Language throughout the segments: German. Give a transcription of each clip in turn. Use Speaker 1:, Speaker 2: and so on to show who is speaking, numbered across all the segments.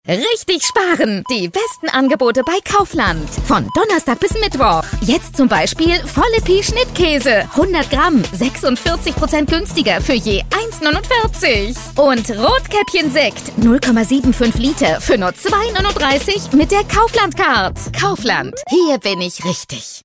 Speaker 1: Richtig sparen! Die besten Angebote bei Kaufland. Von Donnerstag bis Mittwoch. Jetzt zum Beispiel volle Pi-Schnittkäse. 100 Gramm, 46% günstiger für je 1,49. Und Rotkäppchen-Sekt, 0,75 Liter für nur 2,39 mit der Kaufland-Card. Kaufland, hier bin ich richtig.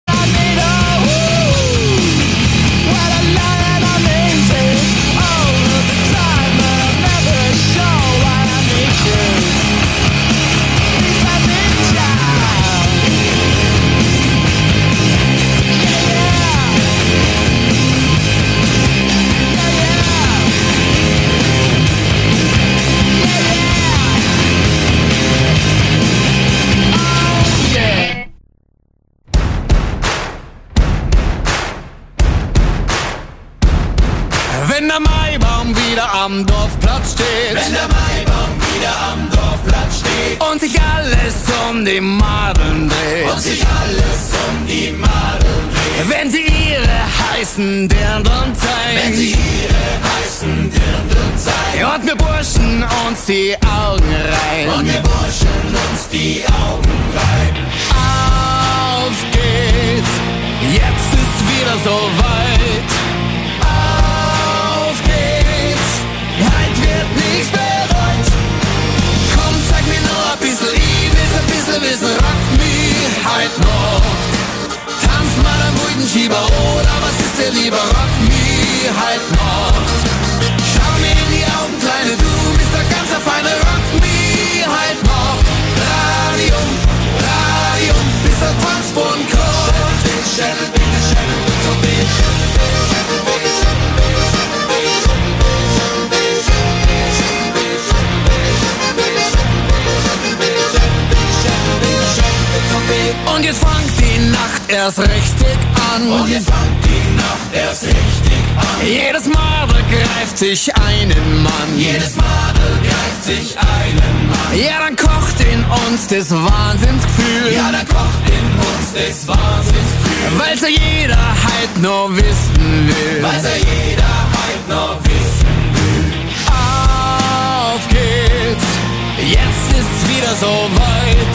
Speaker 2: Wenn der Maibaum wieder am Dorfplatz steht,
Speaker 3: wenn der Maibaum wieder am Dorfplatz steht
Speaker 2: und sich alles um die Madeln dreht,
Speaker 3: und sich alles um die Madeln dreht,
Speaker 2: wenn sie ihre heißen Dirndln zeigen,
Speaker 3: wenn sie ihre heißen Dirndln zeigen,
Speaker 2: und wir Burschen uns die Augen reiben,
Speaker 3: und wir Burschen uns die Augen reiben.
Speaker 2: Auf geht's, jetzt ist wieder so weit. Heut wird nichts bereut. Komm, zeig mir nur ein bisschen, ich will ein bisschen wissen. Rock me heut noch. Tanz mal am Muldenschieber, oder was ist dir lieber? Rock me heut noch. Schau mir in die Augen, Kleine, du bist der ganz feine. Rock me heut noch. Radium, Radium, bis der Tanzboden kommt. Schädel, Schädel, Schädel, so Schädel, und jetzt fängt die Nacht erst richtig an.
Speaker 3: Und jetzt fängt die Nacht erst richtig an.
Speaker 2: Jedes Madel greift sich einen Mann.
Speaker 3: Jedes Madel greift sich einen Mann.
Speaker 2: Ja, dann kocht in uns das Wahnsinnsgefühl.
Speaker 3: Ja, dann kocht in uns das Wahnsinnsgefühl.
Speaker 2: Weil's ja jeder halt nur wissen will.
Speaker 3: Weil's ja jeder halt nur wissen will.
Speaker 2: Auf geht's, jetzt ist's wieder so weit.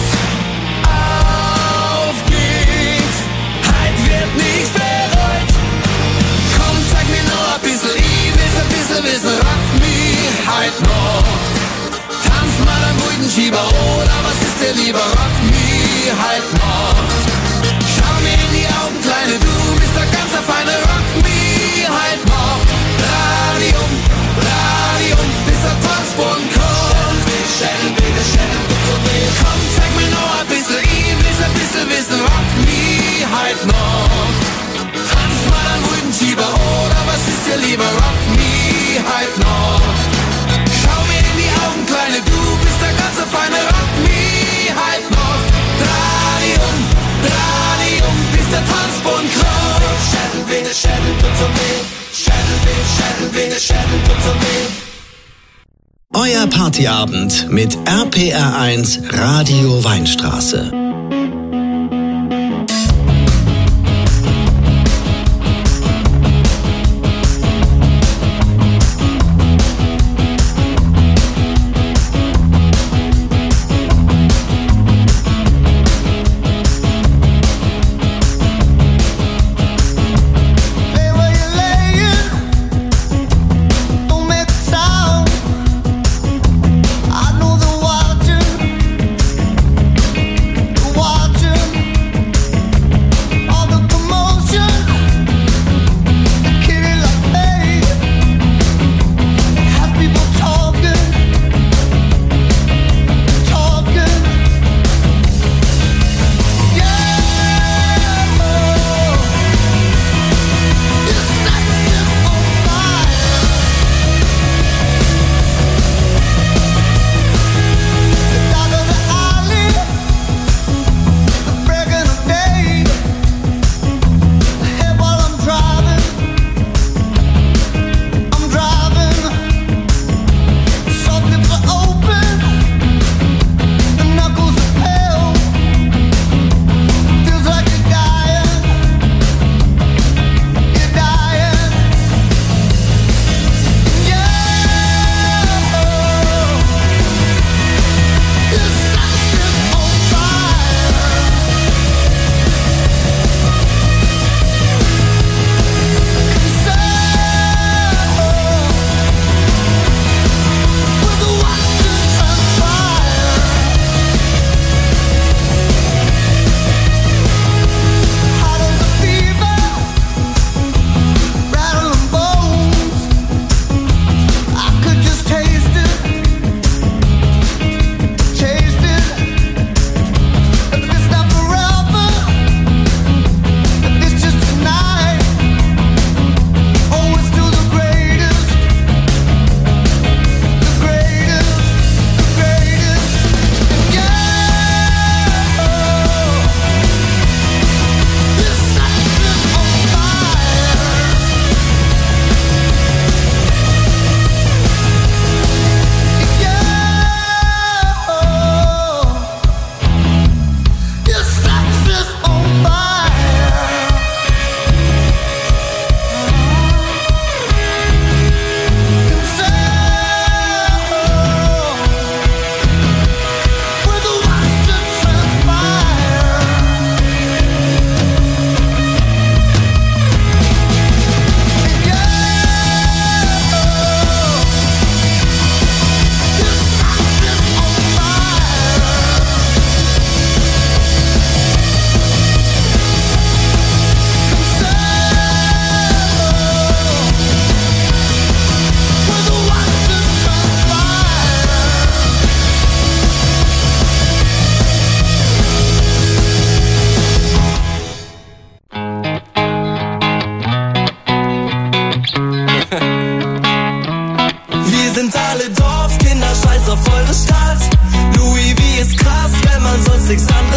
Speaker 2: Nichts bereut. Komm, zeig mir nur ein bisschen, ich will ein bisschen wissen. Rock me heut noch. Tanz mal am Muldenschieber, oder was ist dir lieber? Rock me heut noch. Schau mir in die Augen, Kleine, du bist der ganz feine. Rock me heut noch. Radium, Radium, bis der Tanzboden kommt.
Speaker 3: Schädel, bitte, Schädel, bitte.
Speaker 2: Komm, zeig mir nur ein bisschen, ich will ein bisschen wissen. Rock me heut noch. Tanz mal am Muldenschieber, oder was ist dir lieber? Rock me heut noch. Schau mir in die Augen, Kleine, du bist der ganze feine. Rock me heut noch. Radium, Radium, bis der Tanzboden kraut.
Speaker 3: Schädel, bitte, Schädel, bitte. Schädel, bitte, Schädel, bitte, Schädel, bitte.
Speaker 4: Euer Partyabend mit RPR1 Radio Weinstraße.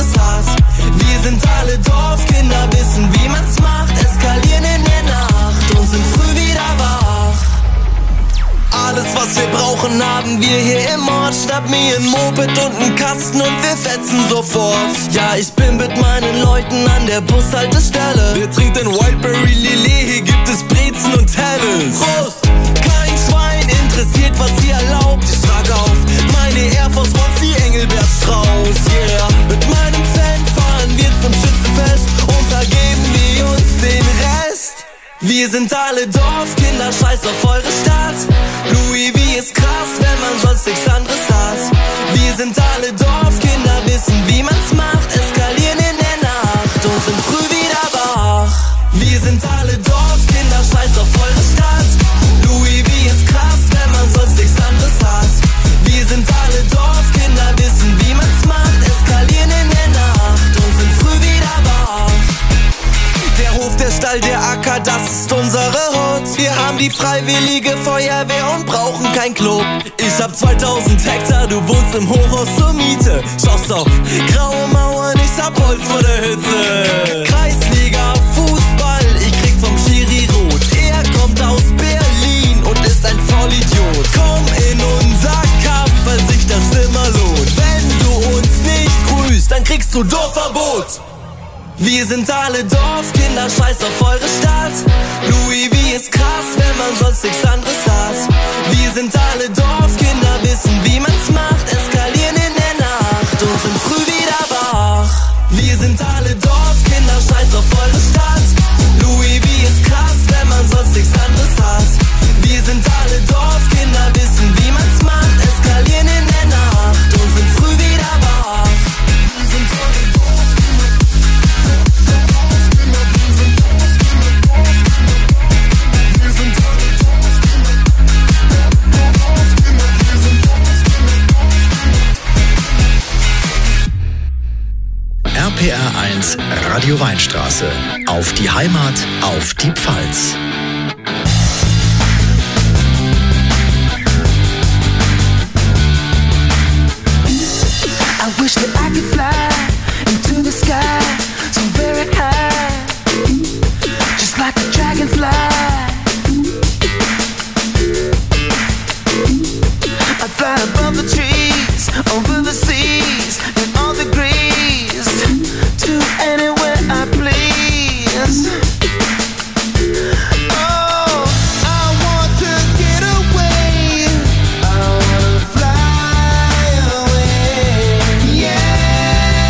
Speaker 2: anderes hat. Wir sind alle Dorfkinder, wissen wie man's macht, eskalieren in der Nacht und sind früh wieder wach. Alles was wir brauchen haben wir hier im Ort. Schnapp mir ein Moped und einen Kasten und wir fetzen sofort. Ja, ich bin mit meinen Leuten an der Bushaltestelle. Wer trinkt den Wildberry Lillet? Hier gibt es Brezen und Helles. Prost! Kein Schwein interessiert, was ihr erlaubt. Ich trage auf meine Air Force Ones, die Engelbert Strauß. Yeah, mit meinem Fan fahren wir zum Schützenfest und da geben wir uns den Rest. Wir sind alle Dorfkinder, scheiß auf eure Stadt. Louis V ist krass, wenn man sonst nichts anderes hat. Wir sind alle Dorfkinder, wissen wie man's macht, eskalieren in der Nacht und sind früh wieder wach. Wir sind alle Dorfkinder, scheiß auf eure Stadt. Louis V ist krass, wenn man sonst nichts anderes hat. Wir sind alle Dorfkinder, wissen wie man's macht, eskalieren in der Nacht und sind früh wieder wach. Der Hof, der Stall, der Acker, das ist unsere Hut. Wir haben die freiwillige Feuerwehr und brauchen kein Club. Ich hab 2000 Hektar, du wohnst im Hochhaus zur Miete. Schaust auf graue Mauern, ich hab Holz vor der Hütte. Kreisliga, Fußball, ich krieg vom Schiri rot. Er kommt aus Berlin und ist ein Vollidiot. Komm in unser Kampf, weil sich das immer lohnt. Wenn du uns nicht grüßt, dann kriegst du Dorfverbot. Wir sind alle Dorfkinder, scheiß auf eure Stadt. Louis V ist krass, wenn man sonst nichts anderes hat. Wir sind alle Dorfkinder, wissen wie man's macht, eskalieren in der Nacht und sind früh wieder wach. Wir sind alle Dorfkinder, scheiß auf eure Stadt. Louis V ist krass, wenn man sonst nichts anderes hat. Wir sind alle Dorfkinder, wissen wie man's macht, eskalieren in der Nacht und sind früh wieder wach.
Speaker 4: RPR1 Radio Weinstraße. Auf die Heimat, auf die Pfalz.
Speaker 2: I wish that I could fly into the sky so very high, just like a dragonfly. I'd fly above the trees, over the seas, and all the degrees, to anywhere I please. Oh, I want to get away. I wanna fly away. Yeah.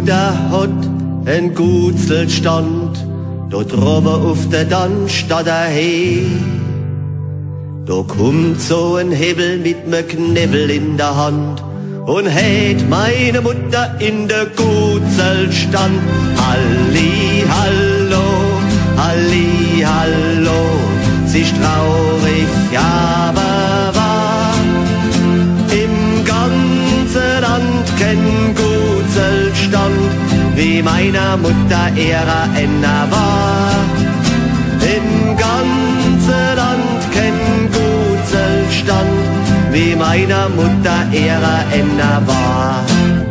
Speaker 5: Mutter hat en Gutselstand, dort drüber auf der Dann statt der He. Da kommt so ein Hebel mit nem Knebel in der Hand und hält meine Mutter in der Gutselstand. Halli, hallo, halli, hallo, sie ist traurig, aber wahr. Im ganzen Land kein Gutselstand, wie meiner Mutter ihrer Enna war. Im ganzen Land kein Gutselstand, wie meiner Mutter ihrer Enna war.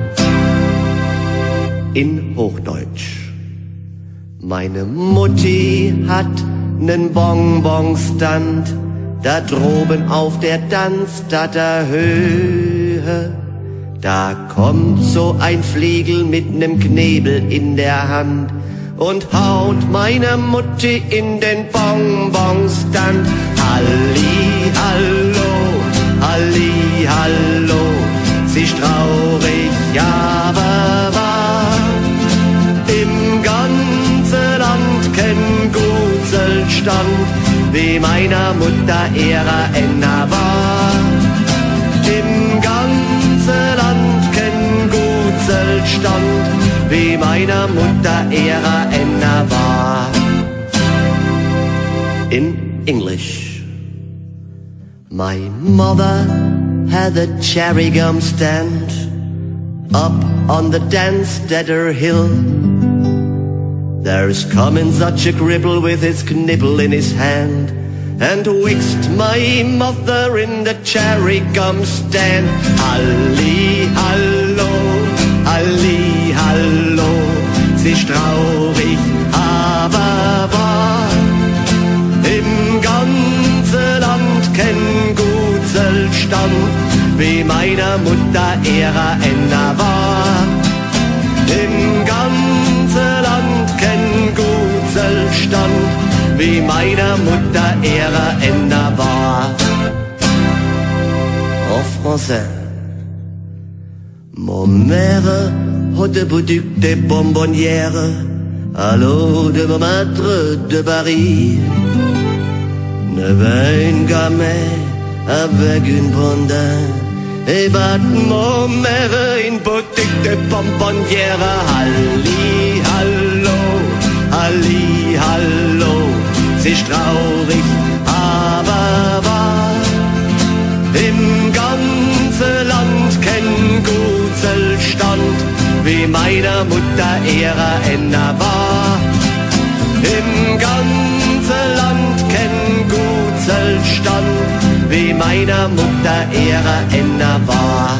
Speaker 5: In Hochdeutsch. Meine Mutti hat nen Bonbonstand, da droben auf der Tanzstatter Höhe. Da kommt so ein Fliegel mit nem Knebel in der Hand und haut meine Mutti in den Bonbonstand. Halli, hallo, halli, hallo, sie ist traurig, aber wahr. Im ganzen Land kein Gutselstand, wie meiner Mutter ihrer Enna war. Im ganzen Land kein Gutselstand, wie meiner Mutter ihrer Enna war. In English. My mother had a cherry gum stand up on the Danstetter hill. There's coming such a cripple with his knibble in his hand, and whisked my mother in the cherry gum stand. Halli, hallo, halli, hallo, sie ist traurig, aber wahr. Im ganzen Land kein Gutselstand, wie meiner Mutter ihrer Enna war. Im ganzen Land kein Gutselstand, wie meiner Mutter ihrer Enna war. En français. Mon mère a de boutique des bonbonnières à l'eau de Montmartre de Paris. Ne un gamin avec une blonde et bat mon mère une boutique de bonbonnières. Halli, hallo, halli, hallo, sie ist traurig, aber wahr. Im ganzen Land kein Gutselstand, wie meiner Mutter ihrer Enna war. Im ganzen Land kein Gutselstand, wie meiner Mutter ihrer Enna war.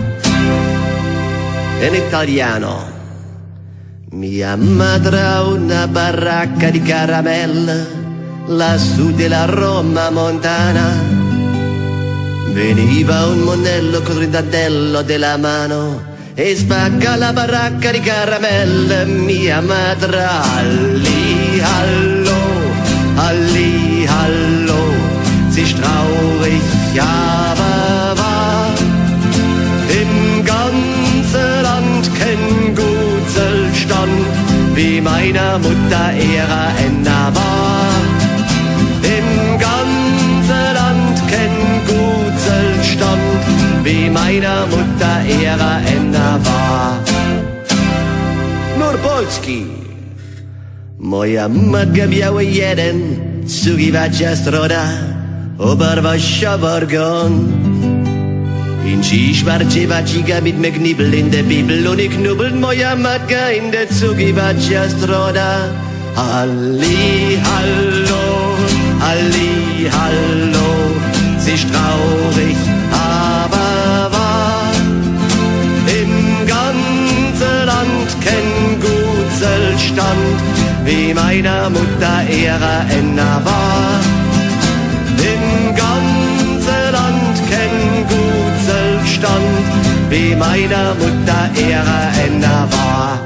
Speaker 5: In italiano. Mia madre ha una baracca di caramelle lassù della Roma montana. Veniva un monello col rindandello della mano e spacca la baracca di caramelle. Mia madre, halli, hallo, halli, hallo, sie ist traurig, aber wahr. Im ganzen Land kein Gutselstand, wie meiner Mutter ihrer Enna war. Im ganzen Land kein Gutselstand, wie meiner Mutter ihrer Enna war. Nur Polski. Moja matka miała jeden, sugiwacza stroda, obarwasza wargon. In Dziś warczywa ciga mit me Knibel in der Bibel und ich knubbelt moja matka in der Zugiwacza stroda. Halli, hallo, halli, hallo, sie ist traurig, aber wahr. Im ganzen Land kein Gutselstand, wie meiner Mutter ihrer Enna war. Im ganzen Land kein Gutselstand, wie meiner Mutter ihrer Enna war.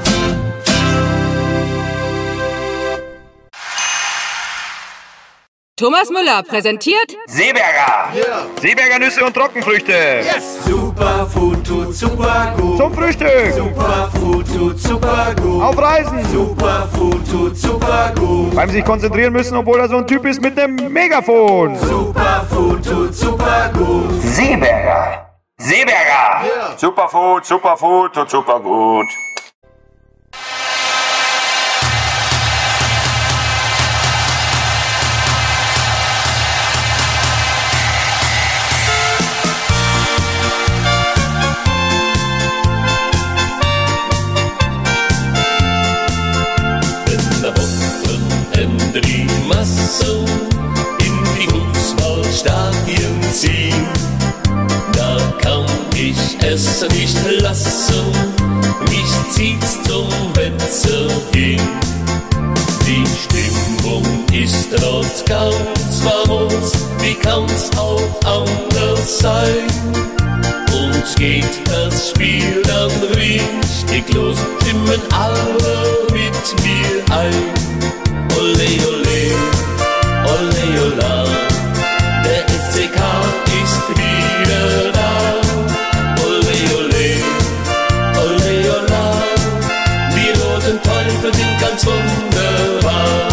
Speaker 6: Thomas Müller präsentiert
Speaker 7: Seeberger.
Speaker 2: Yeah.
Speaker 7: Seeberger Nüsse und Trockenfrüchte.
Speaker 2: Yes. Superfood tut super gut.
Speaker 7: Zum Frühstück.
Speaker 2: Superfood tut super gut.
Speaker 7: Auf Reisen.
Speaker 2: Superfood tut super gut.
Speaker 7: Beim sich konzentrieren müssen, obwohl er so ein Typ ist mit einem Megafon.
Speaker 2: Superfood tut super gut.
Speaker 7: Seeberger. Seeberger.
Speaker 2: Yeah.
Speaker 7: Superfood tut super gut.
Speaker 3: Die Massen in die Fußballstadien ziehen, da kann ich es nicht lassen, mich zieht's zum Wetzel hin. Die Stimmung ist dort ganz famos, wie kann's auch anders sein? Und geht das Spiel dann richtig los, stimmen alle mit mir ein. Ole, ole, ole, ola, der FCK ist wieder da. Ole, ole, ole, ola, die roten Teufel sind ganz wunderbar.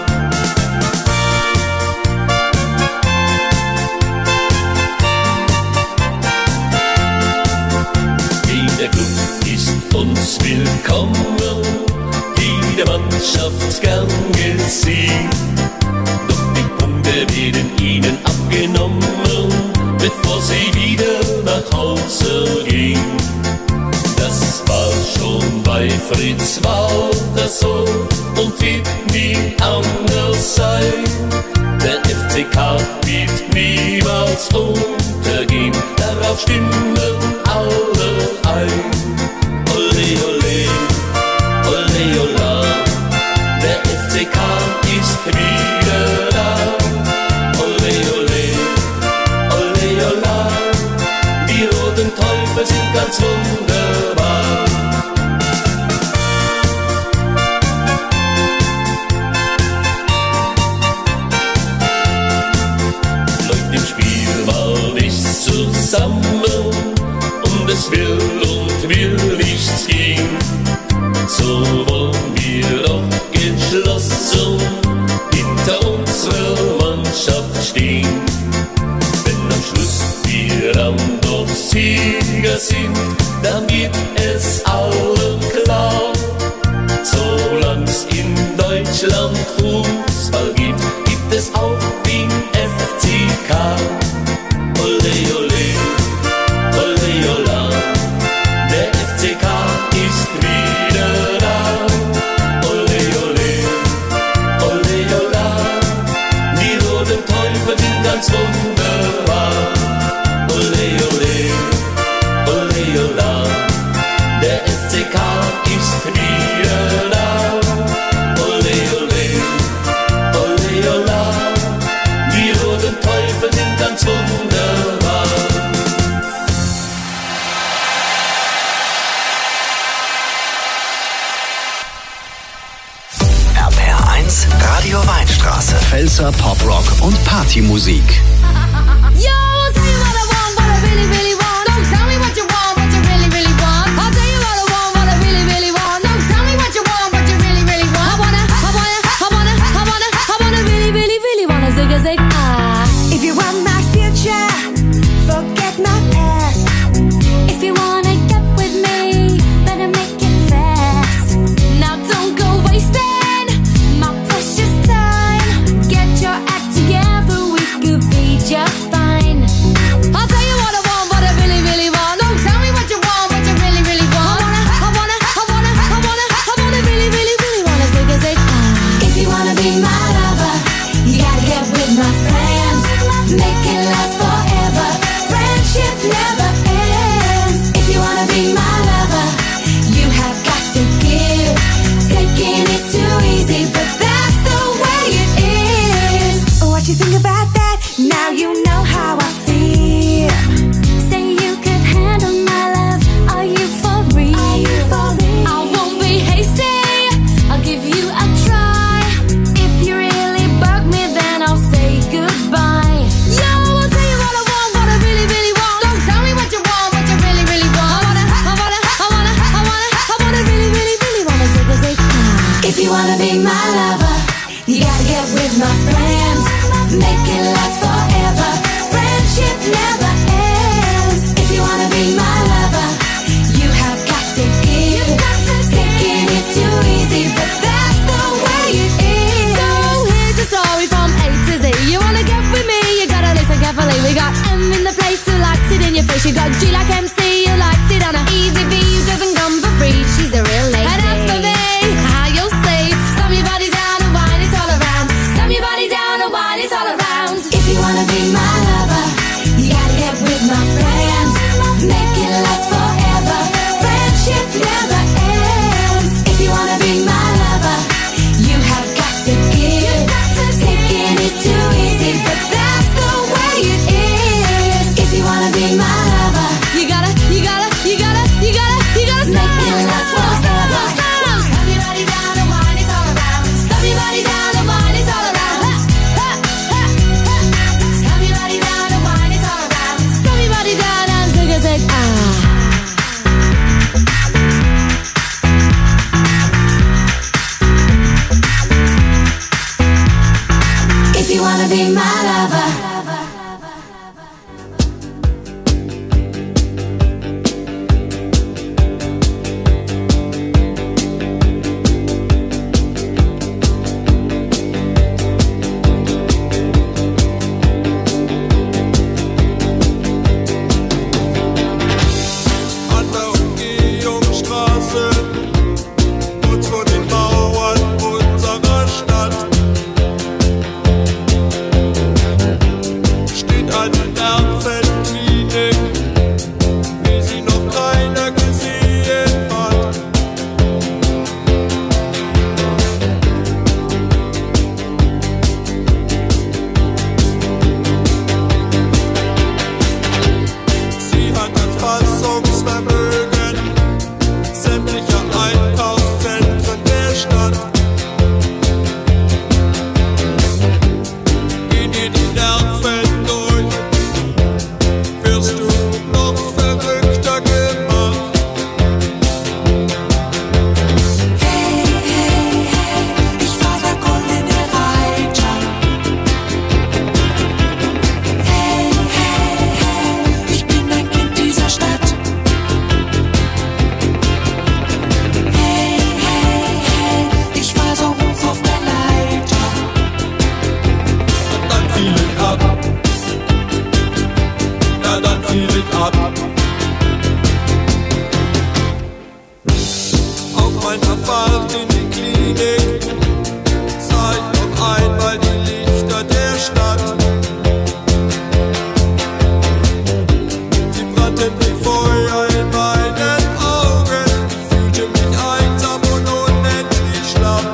Speaker 3: Jeder Club ist uns willkommen, jede Mannschaft gern gesehen. Doch die Punkte werden ihnen abgenommen, bevor sie wieder nach Hause gehen. Das war schon bei Fritz Walter so und wird nie anders sein. Der FCK wird niemals untergehen, darauf stimmen alle ein. Ole, ole, ole, ola, der FCK ist wieder da. Ole, ole, ole, ola, die roten Teufel sind ganz wunderbar. Läuft im Spiel mal nicht zusammen und es will nichts gehen, so wollen wir doch geschlossen hinter unserer Mannschaft stehen. Wenn am Schluss wir dann doch Sieger sind, dann wird es allen klar. Solang's in Deutschland Fußball gibt es auch den FCK. Ole, ole, ole, ola, der FCK ist wieder da. Ole, ole, ole, ola, die roten Teufel sind ganz wunderbar. Ole, ole, ole, ola, der FCK ist wieder da. Ole, ole, ole, ola, die roten Teufel sind ganz wunderbar.
Speaker 4: RPR1 Radio Weinstraße. Pfälzer Poprock und Partymusik.
Speaker 8: Yo, I'll tell you what I want, what I really, really want. Don't tell me what you want, what you really, really want. I'll tell you what I want, what I really, really want. Don't tell me what you want, what you really, really want. I wanna really, really, really wanna zig a zig ah.
Speaker 9: If you want my future, forget my past.
Speaker 8: If you wanna get with me, better make it fast. Now don't go wasting my precious time. Get your act together, we could be just wanna be my lover, you gotta get with my friends. Make it last forever. Friendship never ends. If you wanna be my lover, you have got to give. Thinking it's too easy, but that's the way it is. So here's the story from A to Z. You wanna get with me, you gotta listen carefully. We got M in the place who likes it in your face. You got G like MC who likes it on a easy V who doesn't come for free. She's a real lady. And as for me, how you'll see, slam your body down and wine it all around. Slam your body down and wine it all around. If you wanna be my lover, you gotta get with my friends. Make it last forever. Friendship never ends. If you wanna be my lover, you have got to give. Taking is too easy, but that's the way it is. If you wanna be my lover, you gotta make it last forever. Slam your body down and wine it all around. Slam your body down and wine it all around. Slam your body down and wine it all around. Slam your body down and zig ah. If you wanna be my lover.
Speaker 3: An der Umgehungsstraße, kurz vor den Mauern unserer Stadt, steht eine Nervenklinik, wie sie noch keiner gesehen hat. Sie hat das Fassungsvermögen sämtlicher Einkaufszentren der Stadt. Geh dir die Nerven durch, wirst du noch verrückter gemacht.
Speaker 9: Hey, hey, hey, ich war der goldene Reiter. Hey, hey, hey, ich bin ein Kind dieser Stadt. Hey, hey, hey, ich war so hoch auf der Leiter.
Speaker 3: Und dann fiel ich ab. Ja, dann fiel ich ab. Auf meiner Fahrt in die Klinik sah ich noch einmal die Lichter der Stadt. Sie brannten wie Feuer in meinen Augen. Ich fühlte mich einsam und unendlich schlapp.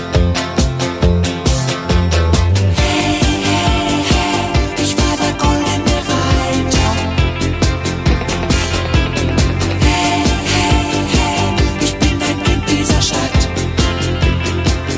Speaker 9: Hey, hey, hey, ich war der goldene Reiter. Hey, hey, hey, ich bin ein Kind dieser Stadt.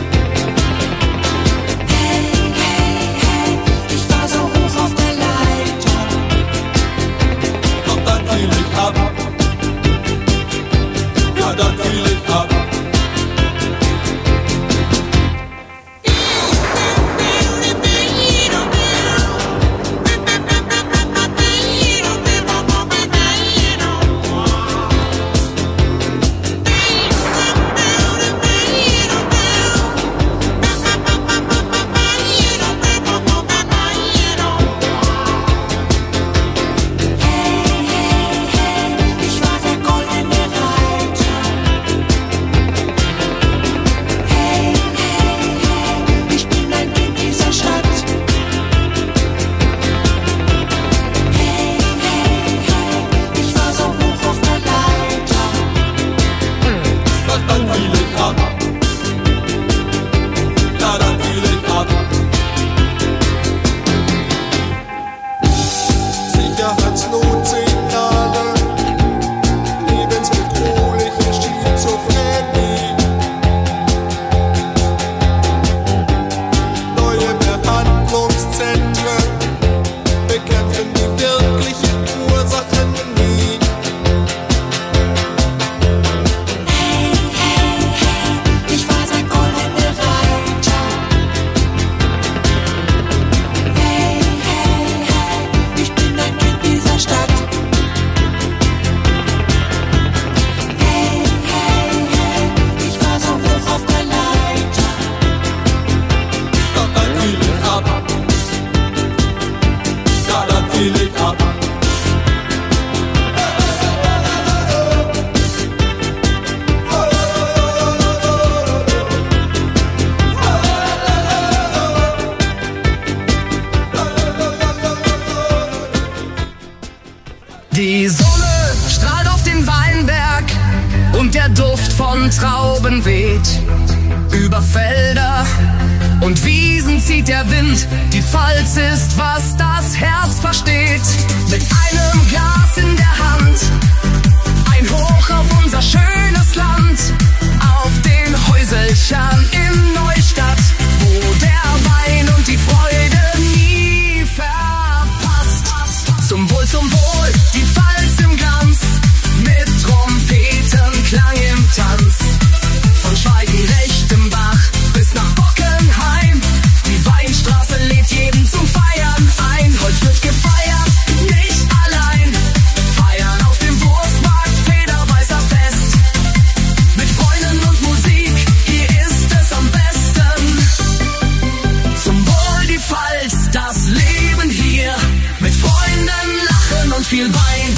Speaker 2: Sonne strahlt auf den Weinberg und der Duft von Trauben weht. Über Felder und Wiesen zieht der Wind, die Pfalz ist, was das Herz versteht. Mit einem Glas in der Hand, ein Hoch auf unser schönes Land, auf den Häuselchern in Neustadt, wo der Wein und die Freude nie verpasst. Zum Wohl, die Pfalz im Glanz, mit Trompetenklang im Tanz. Von Schweigen-Rechtenbach bis nach Bockenheim, die Weinstraße lädt jeden zum Feiern ein. Heute wird gefeiert, nicht allein, feiern auf dem Wurstmarkt, Federweißer Fest. Mit Freunden und Musik, hier ist es am besten. Zum Wohl die Pfalz, das Leben hier, mit Freunden, Lachen und viel Wein.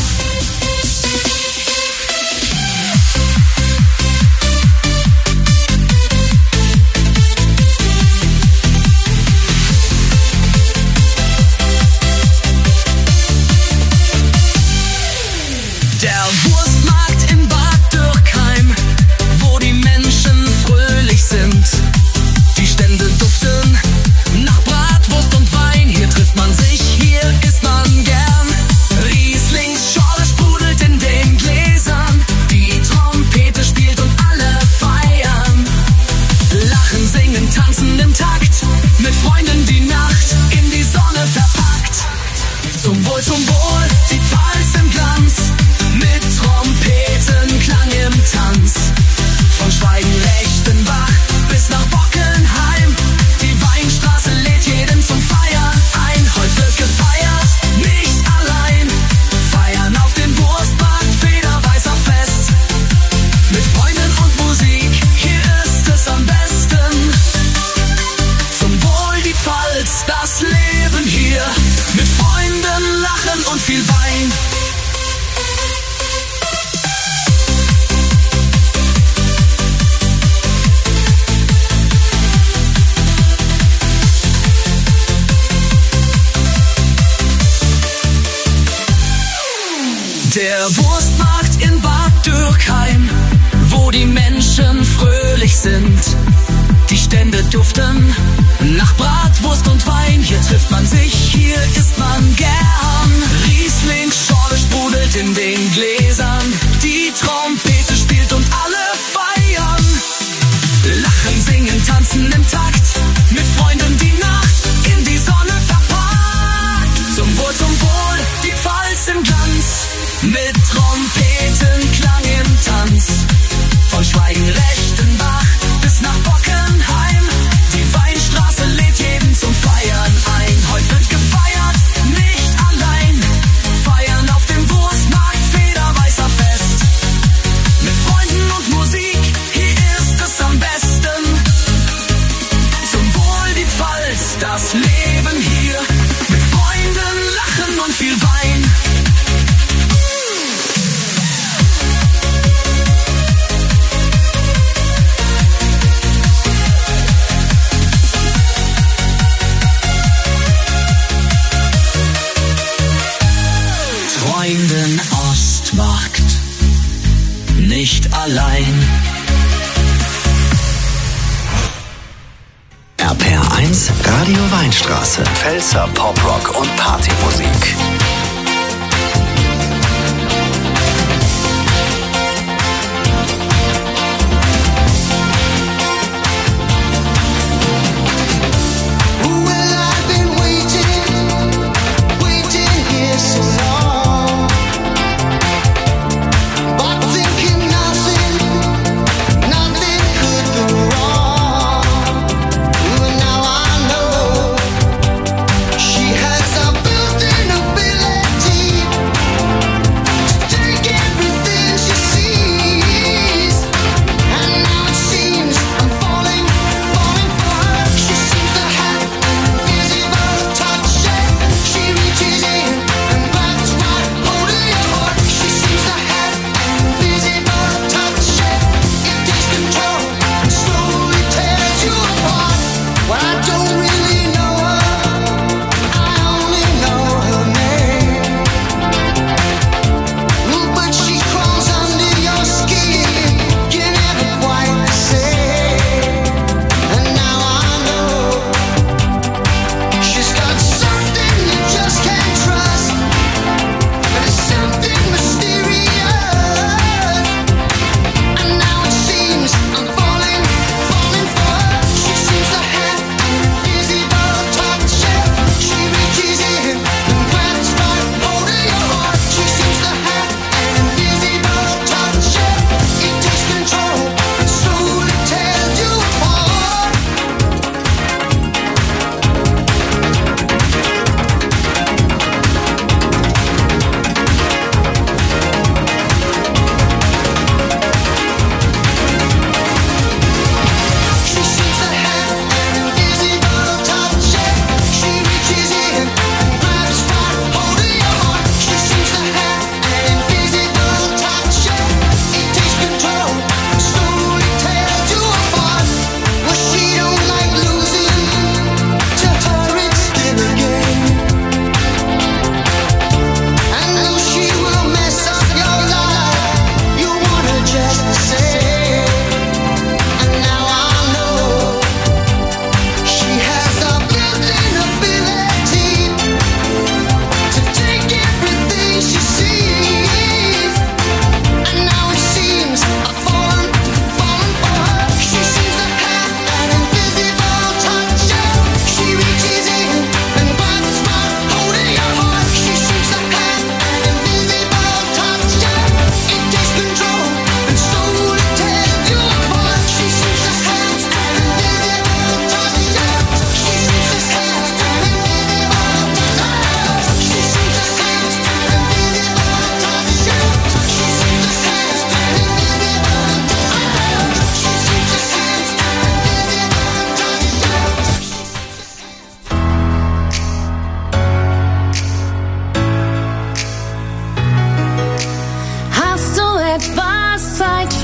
Speaker 2: Der Wurstmarkt in Bad Dürkheim, wo die Menschen fröhlich sind. Die Stände duften nach Bratwurst und Wein. Hier trifft man sich, hier isst man gern. Rieslings Schorle sprudelt in den Gläsern. Die Trompete spielt und alle feiern. Lachen, singen, tanzen im Takt. Mit Freunden die Nacht in die Sonne verpackt. Zum Wohl, die Pfalz im Glanz. Mit Trompetenklang im Tanz. Von Schweigen-Rechtenbach bis nach Bockenheim. Die Weinstraße lädt jeden zum Feiern ein. Heute wird gefeiert, nicht allein. Feiern auf dem Wurstmarkt, Federweißer Fest. Mit Freunden und Musik, hier ist es am besten. Zum Wohl die Pfalz, das Leben hier. Mit Freunden, Lachen und viel Wein. Der Wurstmarkt in Bad Dürkheim, wo die Menschen fröhlich sind. Die Stände duften nach Bratwurst und Wein. Hier trifft man sich, hier isst man gern. Riesling Schorle sprudelt in den Gläsern. Die Trompete spielt und alle feiern. Lachen, singen, tanzen im Takt. Mit Freunden die Nacht in die Sonne verpackt. Zum Wohl, die Pfalz im Glanz. Mit Trompetenklang im Tanz. Von Schweigen-Rechtenbach bis nach Bockenheim. Die Weinstraße lädt jeden zum Feiern ein. Heute wird gefeiert, nicht allein. Feiern auf dem Wurstmarkt, Federweißer Fest. Mit Freunden und Musik, hier ist es am besten. Zum Wohl die Pfalz, das Leben hier. Mit Freunden, Lachen und viel Wein. Freunden Ostmarkt, nicht allein.
Speaker 4: RPR1 Radio Weinstraße. Pfälzer Poprock und Partymusik.
Speaker 10: She has a built-in ability.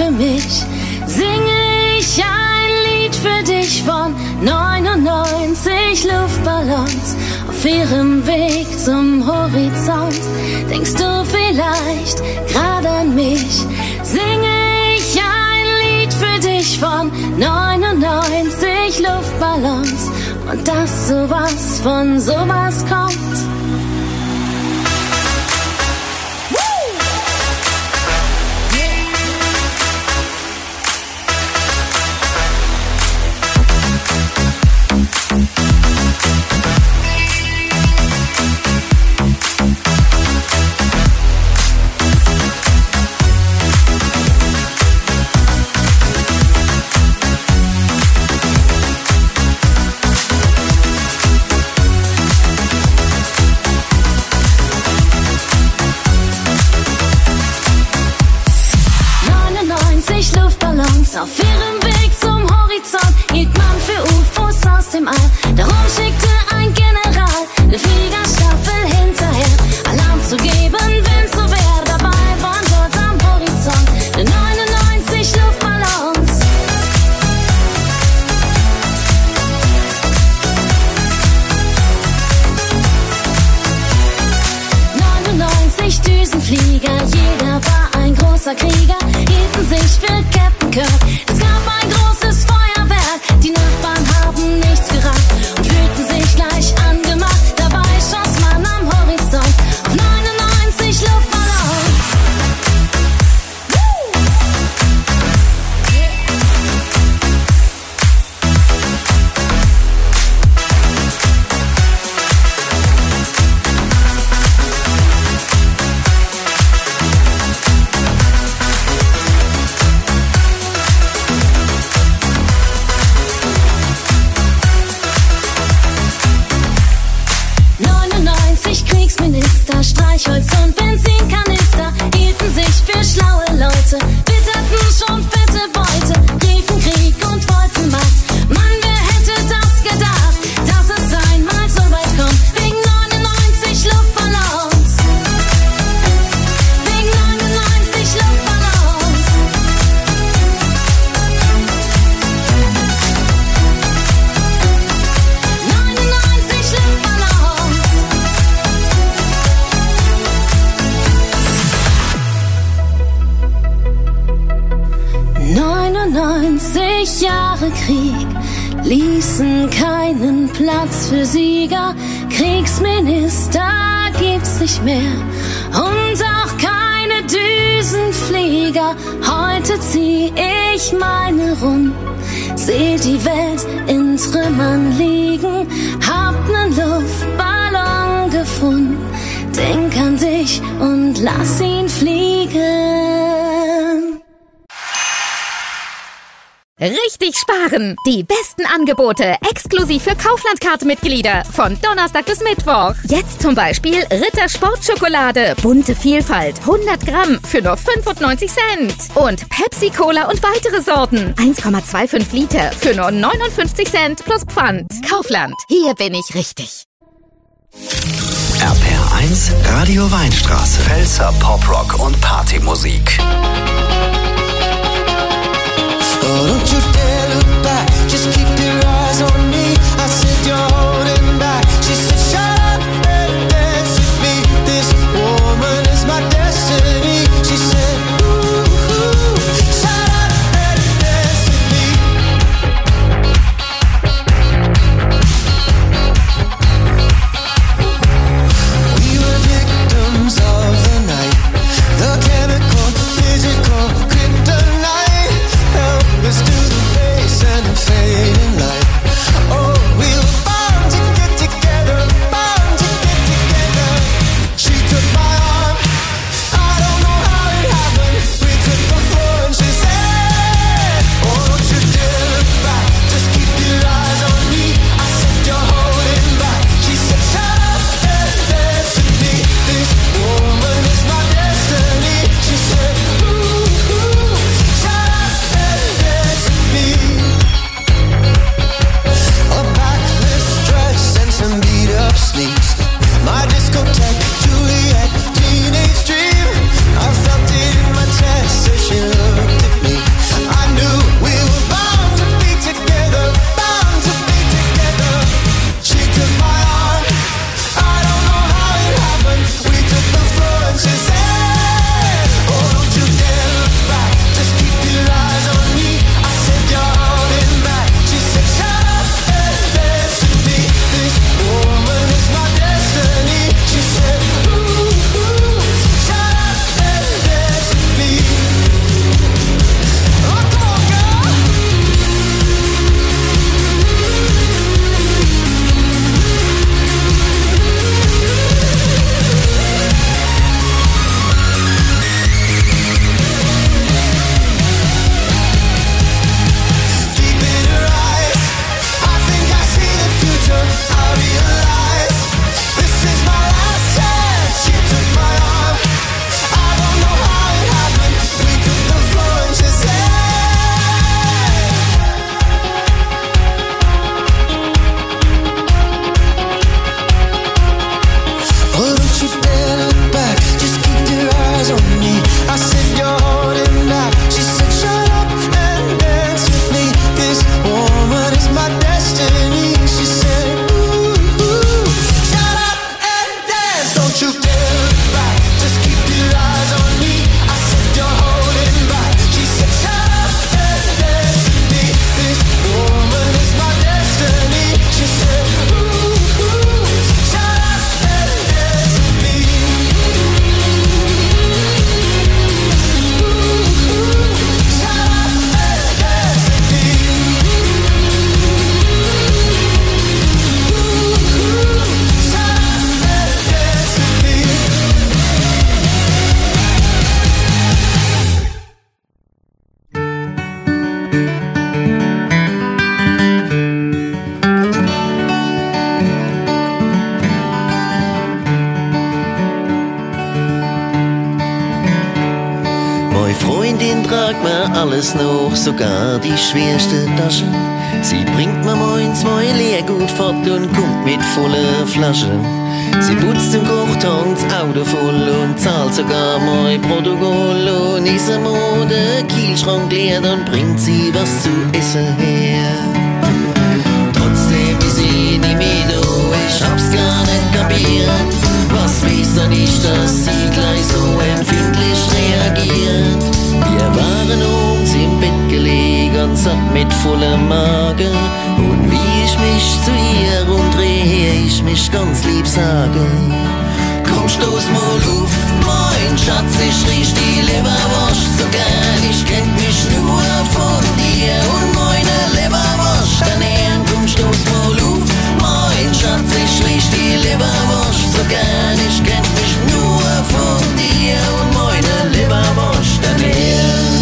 Speaker 8: für mich singe ich ein Lied für dich von 99 Luftballons auf ihrem Weg zum Horizont. Denkst du vielleicht gerade an mich? Singe ich ein Lied für dich von 99 Luftballons und dass sowas von sowas kommt. 99 Luftballons auf ihrem Weg zum Horizont hielt man für UFOs aus dem All. Darum schickte ein General eine Fliegerstaffel hinterher, Alarm zu geben, wenn so wär. Dabei waren dort am Horizont 99 Luftballons. 99 Düsenflieger, jeder war ein großer Krieger, hielten sich für Captain Kirk. Es gab ein großes Feuerwerk, die Nachbarn haben nichts gerafft und fühlten sich gleich angemacht. Dabei schoss man am Horizont auf 99 Luftballons. Kriegsminister, Streichholz und Benzinkanister hielten sich für schlaue Leute, witterten schon fette Beute, riefen Krieg und wollten Macht. Mann, wer hätte das gedacht, dass es einmal so weit kommt? Wegen 99 Luftballons. Wegen 99 Luftballons. 99 Luftballons. 99 Jahre Krieg ließen keinen Platz für Sieger. Kriegsminister gibt's nicht mehr und auch keine Düsenflieger. Heute zieh ich meine rum, seh die Welt in Trümmern liegen, hab nen Luftballon gefunden. Denk an dich und lass ihn fliegen.
Speaker 1: Richtig sparen! Die besten Angebote exklusiv für Kaufland-Card-Mitglieder von Donnerstag bis Mittwoch. Jetzt zum Beispiel Ritter Sportschokolade, bunte Vielfalt, 100 Gramm für nur 95 Cent. Und Pepsi-Cola und weitere Sorten, 1,25 Liter für nur 59 Cent plus Pfand. Kaufland, hier bin ich richtig.
Speaker 4: RPR1 Radio Weinstraße. Pfälzer Poprock und Partymusik.
Speaker 3: Oh, don't you dare look back, just keep your eyes on me. I said you're holding back. She said shut up and dance with me. This woman is my destiny. She said ooh, shut up and dance with me. We were victims of the night, the chemical
Speaker 5: Meine Freundin tragt mir alles noch, sogar die schwerste Tasche. Sie bringt mir moins mein Leergut fort und kommt mit vollen Flaschen. Sie putzt und kocht, hängt das Auto voll und zahlt sogar mein Protokoll. Und ist einmal der Kühlschrank leer, dann bringt sie was zu essen her. Trotzdem ist sie nicht mehr da, ich hab's gar nicht kapiert. Was weiß dann ich, dass sie gleich so empfindlich reagiert? Wir waren uns im Bett gelegen, satt mit vollem Magen. Und wie ich mich zu ihr umdrehe, ich mich ganz lieb sage: Komm, stoß mal auf, mein Schatz, ich riech die Leberwurst so gern. Ich kenn mich nur von dir und meine Leberwurst ernähren. Komm, stoß mal auf, mein Schatz, ich riech die Leberwurst so gern. Ich kenn mich nur von dir und meine Leberwurst ernähren.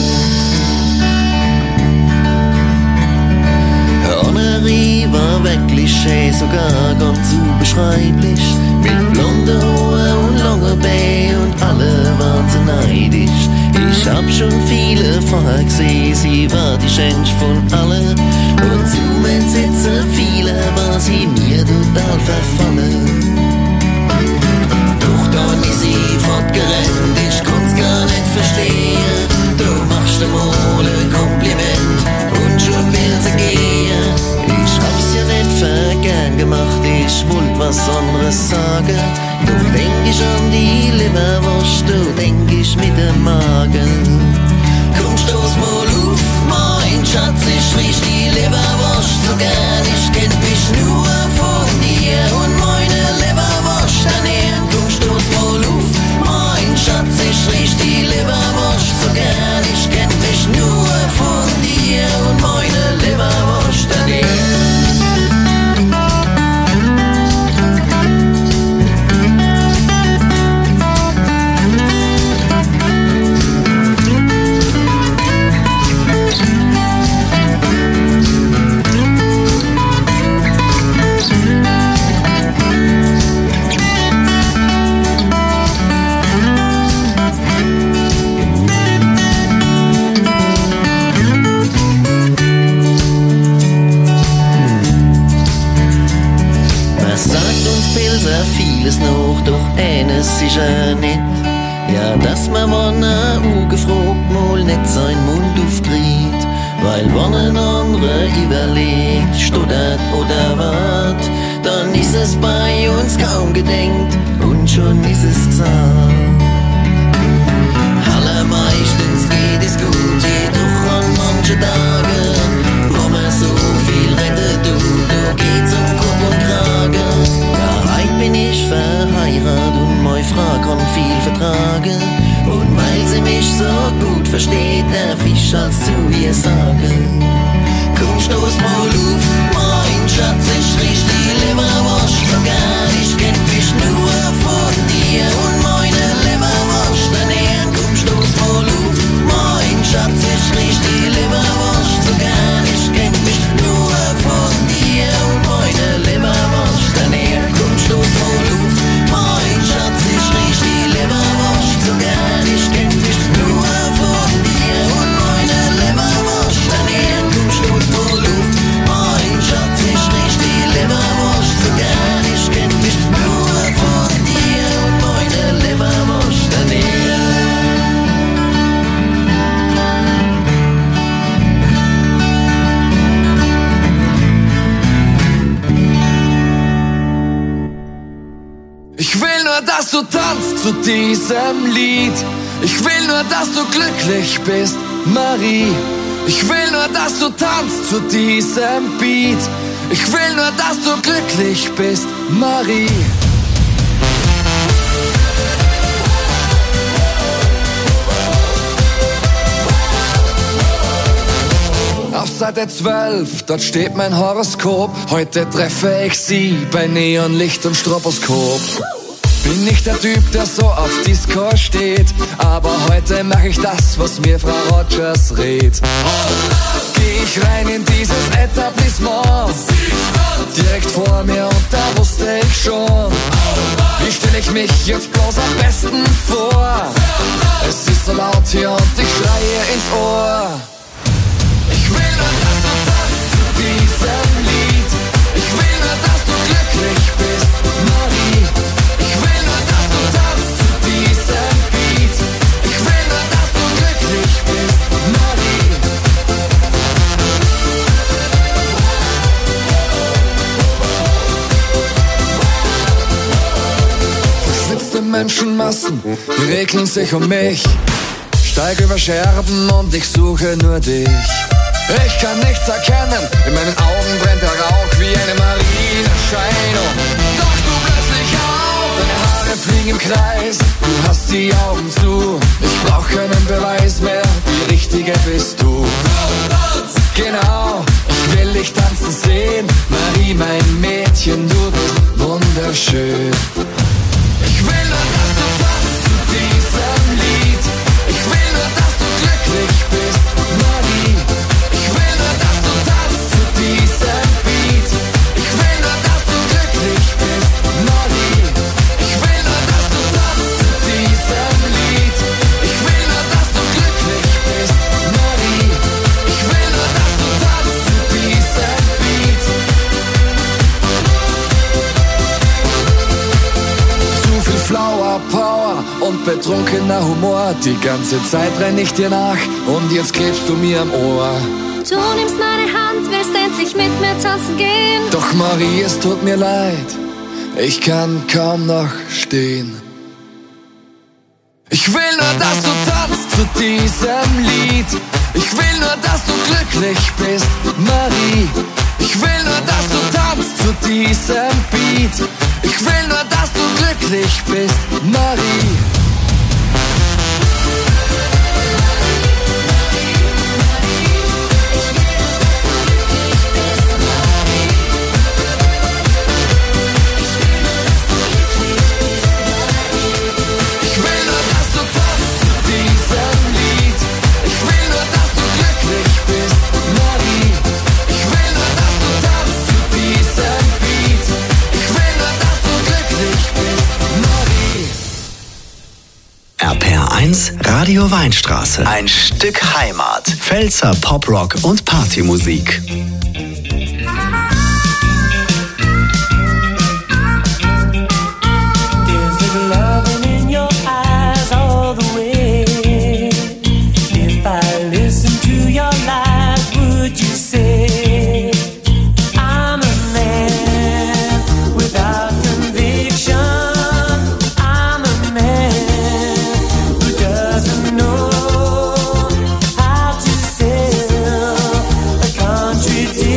Speaker 5: Annerie war wirklich schön, sogar ganz unbeschreiblich. Mit blonden Haaren und langen Beinen und alle waren so neidisch. Ich hab schon viele vorher gesehen, sie war die schönste von allen. Und zum Entsetzen viele war sie mir total verfallen. Doch dann ist sie fortgerannt, ich konnt's gar nicht verstehen. Du machst mal ein Kompliment und schon will sie gehen. Ich hab's ja nicht vergern gemacht, ich wollt was anderes sagen. Doch denk ich an die Leberwurst, da denk ich mit dem Magen. Komm, stoß mal auf, mein Schatz, ich riech die Leberwurst so gern. Ich kenn mich nur von dir und meine Leberwurst ernähren. Komm, stoß mal auf, mein Schatz, ich riech die Leberwurst so gern. Ich kenn mich nur von dir und meine Leberwurst ernähren. Vieles noch, doch eines sicher nicht. Ja, dass man wann ein gefragt mal nicht sein Mund aufkriegt. Weil wann ein anderer überlegt, stottert oder wart, dann ist es bei uns kaum gedenkt und schon ist es gesagt. Allermeistens geht es gut, jedoch an manchen Tagen, wo man so viel rettet tut, da geht's um Kopf und Kragen. Ja, heute bin ich verheiratet und meine Frau kann viel vertragen. Und weil sie mich so gut versteht, darf ich als zu ihr sagen: Komm, stoß mal auf, mein Schatz, ich riech die Leberwurst so gern. Ich kenn mich nur von dir und meine Leberwurst ernähren. Komm, stoß mal auf, mein Schatz, ich riech die Leberwurst so gern. Ich kenn mich nur von dir und meine Leberwurst ernähren. Komm, stoß mal auf, mein Schatz, ich riech die Leberwurst so gern. Ich kenn mich nur von dir und meine Leberwurst ernähren. Komm, stoß mal auf, mein Schatz, ich riech die Leberwurst so gern. Ich kenn mich nur von dir und meine Leberwurst ernähren.
Speaker 2: Ich will nur, dass du tanzt zu diesem Lied. Ich will nur, dass du glücklich bist, Marie. Ich will nur, dass du tanzt zu diesem Beat. Ich will nur, dass du glücklich bist, Marie. Auf Seite 12, dort steht mein Horoskop. Heute treffe ich sie bei Neonlicht und Stroboskop. Bin nicht der Typ, der so auf Disco steht, aber heute mach ich das, was mir Frau Rogers rät. Geh ich rein in dieses Etablissement, direkt vor mir und da wusste ich schon, wie stell ich mich jetzt bloß am besten vor? Es ist so laut hier und ich schreie ins Ohr. Ich will nur, dass du tanzt zu diesem Lied. Ich will nur, dass du glücklich bist, Marie. Ich will nur, dass du tanzt zu diesem Beat. Ich will nur, dass du glücklich bist, Marie. Verschwitzte Menschenmassen, die regeln sich um mich. Steig über Scherben und ich suche nur dich. Ich kann nichts erkennen, in meinen Augen brennt der Rauch wie eine Marienerscheinung. Doch du plötzlich auf, deine Haare fliegen im Kreis. Du hast die Augen zu, ich brauch keinen Beweis mehr. Die Richtige bist du. Genau, ich will dich tanzen sehen. Marie, mein Mädchen, du bist wunderschön. Ich will nur, dass du tanzt zu diesem Lied. Ich will nur, dass du glücklich bist, Marie. Ich will nur, dass du tanzt zu diesem Beat. Ich will nur, dass du glücklich bist, Marie. Ich will nur, dass du tanzt zu diesem Lied. Ich will nur, dass du glücklich bist, Marie. Ich will nur, dass du tanzt zu diesem Beat. Zu viel Flower Power und betrunkener Humor. Die ganze Zeit renn ich dir nach und jetzt klebst du mir am Ohr.
Speaker 8: Du nimmst meine Hand, willst endlich mit mir tanzen gehen.
Speaker 2: Doch Marie, es tut mir leid, ich kann kaum noch stehen. Ich will nur, dass du tanzt zu diesem Lied. Ich will nur, dass du glücklich bist, Marie. Ich will nur, dass du tanzt zu diesem Beat. Ich will nur, dass du glücklich bist, Marie. Ich will nur, dass du tanzt zu diesem Lied. Ich will nur, dass du glücklich bist, Marie. Ich will nur, dass du tanzt zu diesem Beat. Ich will nur, dass du glücklich bist, Marie.
Speaker 4: RPR1 Radio Weinstraße. Ein Stück Heimat. Pfälzer Poprock und Partymusik.
Speaker 3: Country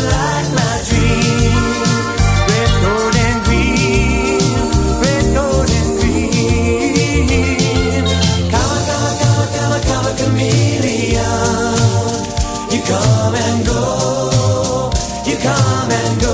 Speaker 3: like my dream. Red, gold, and green. Red, gold, and green. Come on, come on, come on, come on, come on, chameleon. You come and go. You come and go.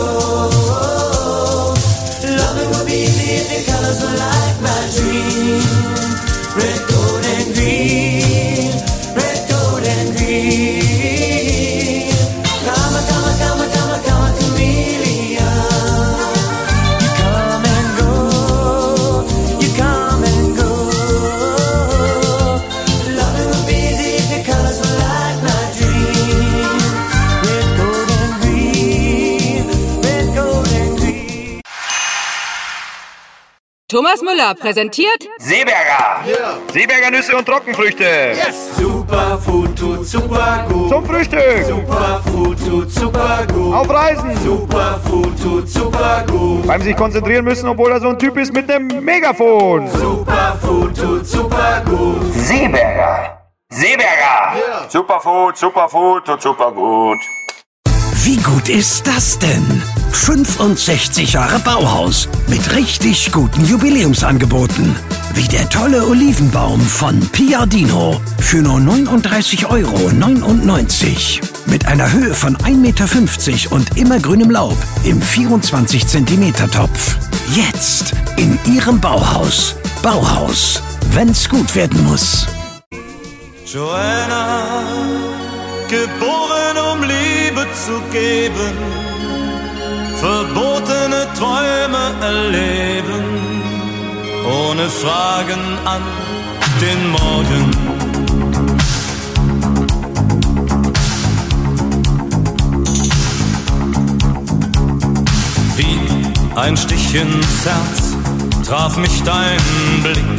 Speaker 3: Loving would be easy if your colors were like my dream. Red, gold, and green. Red, gold, and green. Come on, come on, come on, come on, come on, chameleon. You come and go. You come and go. Loving would be easy if your colors were like my dream. Red, gold, and green. Red, gold, and green.
Speaker 6: Thomas Müller präsentiert
Speaker 7: Seeberger. Seeberger Nüsse und Trockenfrüchte.
Speaker 3: Superfood tut super gut.
Speaker 7: Zum Frühstück.
Speaker 3: Superfood tut super gut.
Speaker 7: Auf Reisen.
Speaker 3: Superfood tut super gut.
Speaker 7: Beim sich konzentrieren müssen, obwohl er so ein Typ ist mit einem Megafon.
Speaker 3: Superfood tut super gut.
Speaker 7: Seeberger. Seeberger. Superfood, Superfood und super gut.
Speaker 10: Wie gut ist das denn? 65 Jahre Bauhaus mit richtig guten Jubiläumsangeboten. Wie der tolle Olivenbaum von Piardino für nur 39,99 € mit einer Höhe von 1,50 Meter und immergrünem Laub im 24 cm Topf. Jetzt in Ihrem Bauhaus. Bauhaus, wenn's gut werden muss.
Speaker 3: Joanna, geboren um Liebe zu geben, verbotene Träume erleben, ohne Fragen an den Morgen. Wie ein Stich ins Herz traf mich dein Blick.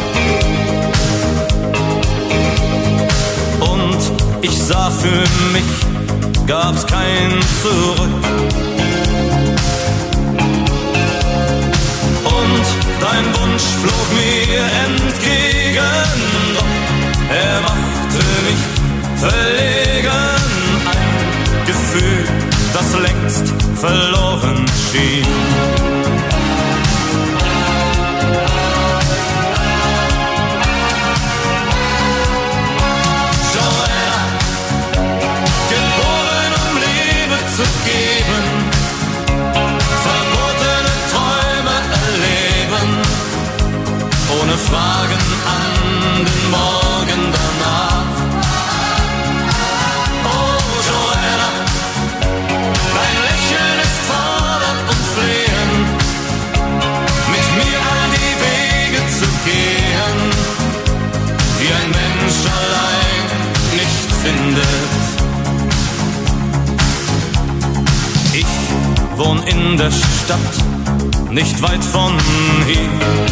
Speaker 3: Und ich sah für mich, gab's kein Zurück. Und dein Wunsch flog mir entgegen, doch er machte mich verlegen. Ein Gefühl, das längst verloren schien. Ohne Fragen an den Morgen danach. Oh Joanna, dein Lächeln ist fordernd und flehend, mit mir all die Wege zu gehen, die ein Mensch allein nicht findet. Ich wohn in der Stadt, nicht weit von hier.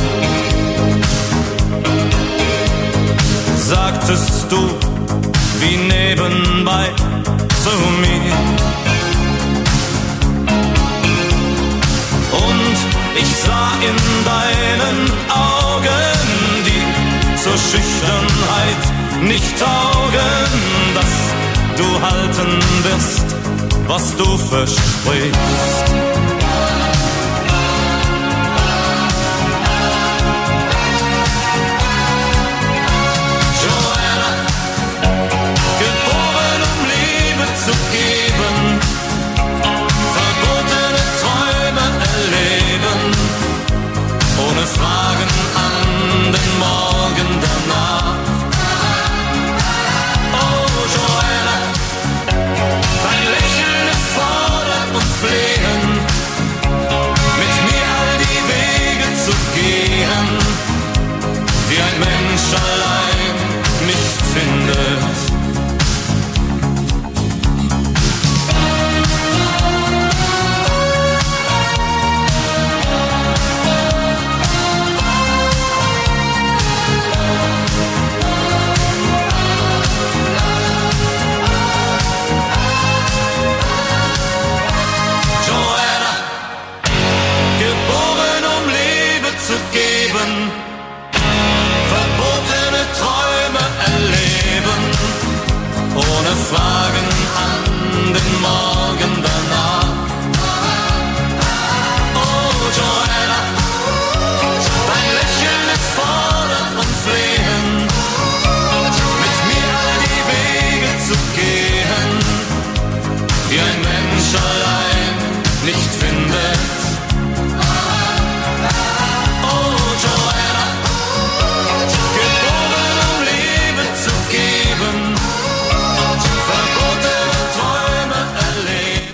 Speaker 3: Sagtest du wie nebenbei zu mir. Und ich sah in deinen Augen, die zur Schüchternheit nicht taugen, dass du halten wirst, was du versprichst. Fragen an den Morgen danach. Oh Joanna, dein Lächeln ist fordernd und flehend,
Speaker 2: sich allein nicht findet. Oh Joanna, geboren um Liebe zu geben, verbotene Träume erleben.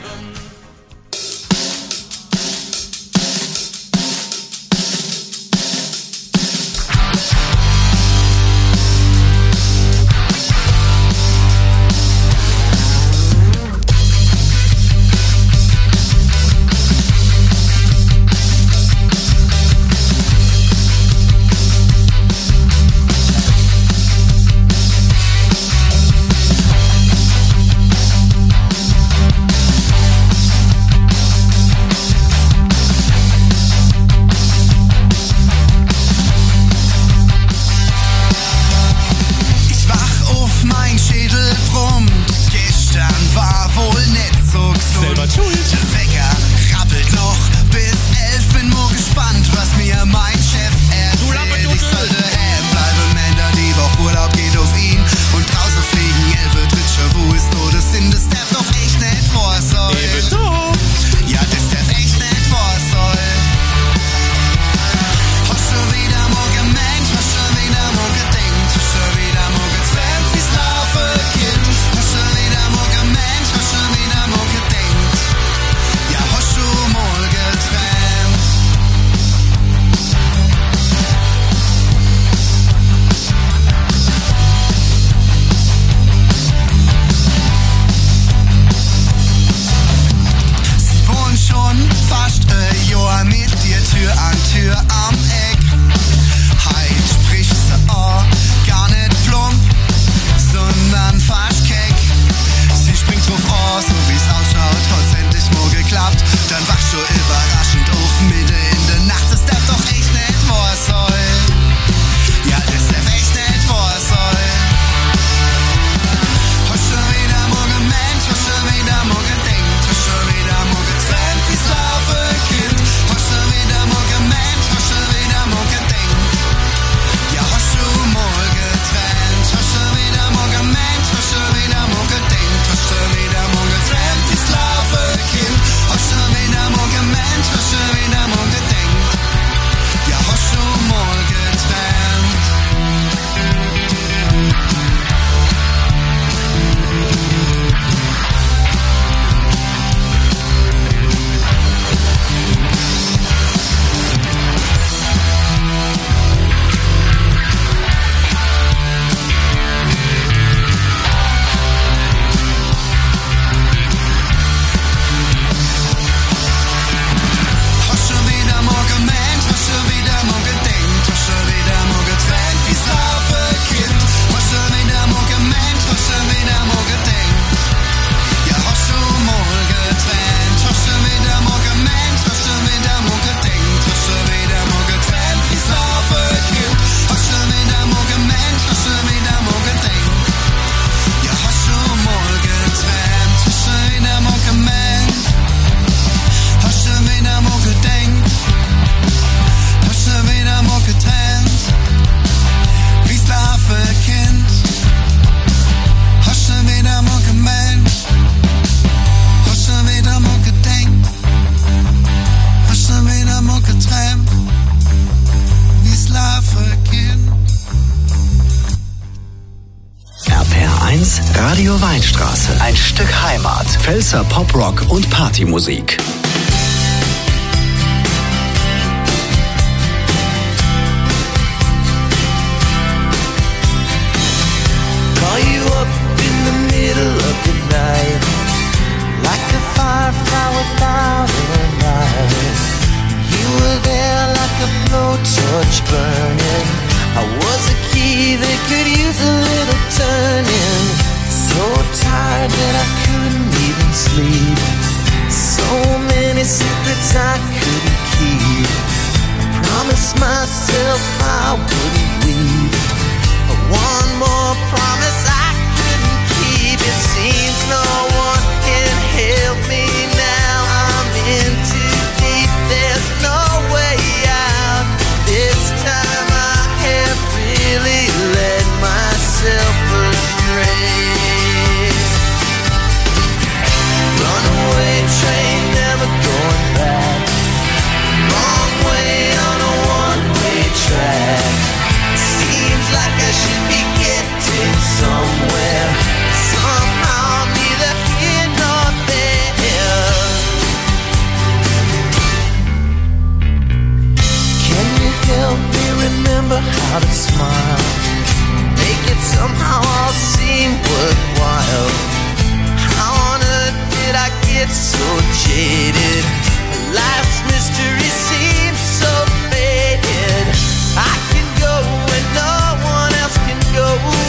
Speaker 4: Radio Weinstraße. Ein Stück Heimat. Pfälzer Poprock und Partymusik.
Speaker 5: Call you up in the middle of the night, like a firefly without a light. You were there like a blowtorch burning. I was a key that could use a little turning. So tired that I couldn't even sleep. So many secrets I couldn't keep. I promised myself I wouldn't leave. But one more promise